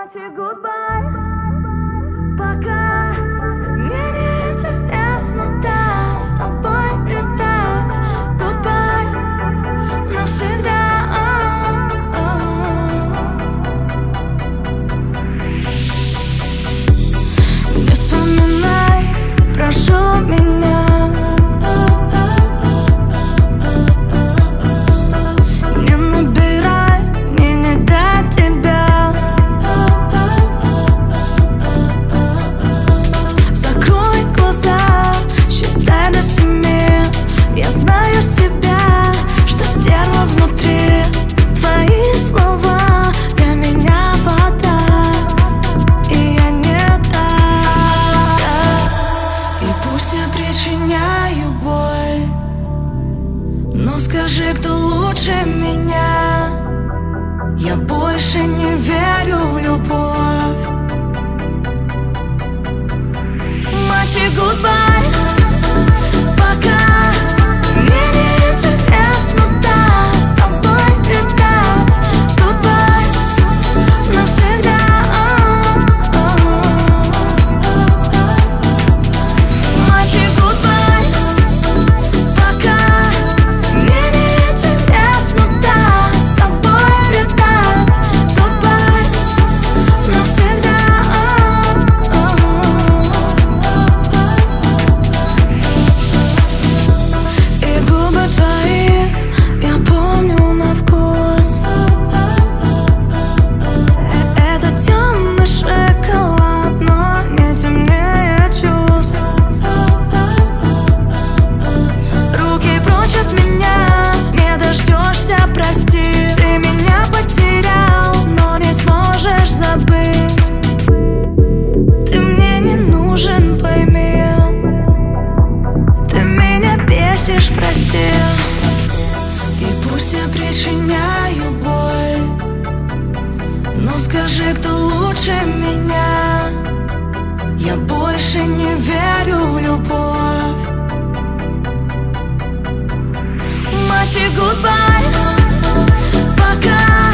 Мачи, goodbye. Пока мне не интересно, да, с тобой летать. Goodbye навсегда. Не вспоминай, прошу меня. Не набирай, мне не до тебя. Закрой глаза, считай до 7. Я знаю себя, что стерва внутри. Твои слова для меня вода, и я не та. И пусть я причиняю боль, но скажи, кто лучше меня. Я больше не верю в любовь. Мачи, goodbye. Пока мне не интересно, да, с тобой летать. Goodbye навсегда. Мачи, goodbye. Пока мне не интересно, да, с тобой летать. Goodbye навсегда. И губы твои я помню на вкус. Это темный шоколад, но не темнее чувств. Руки прочь от меня, не дождешься, прости. Ты меня потерял, но не сможешь забыть. Ты мне не нужен, пойми. Ты меня бесишь, прости. И пусть я причиняю боль, но скажи, кто лучше меня. Я больше не верю в любовь. Мачи, goodbye. Пока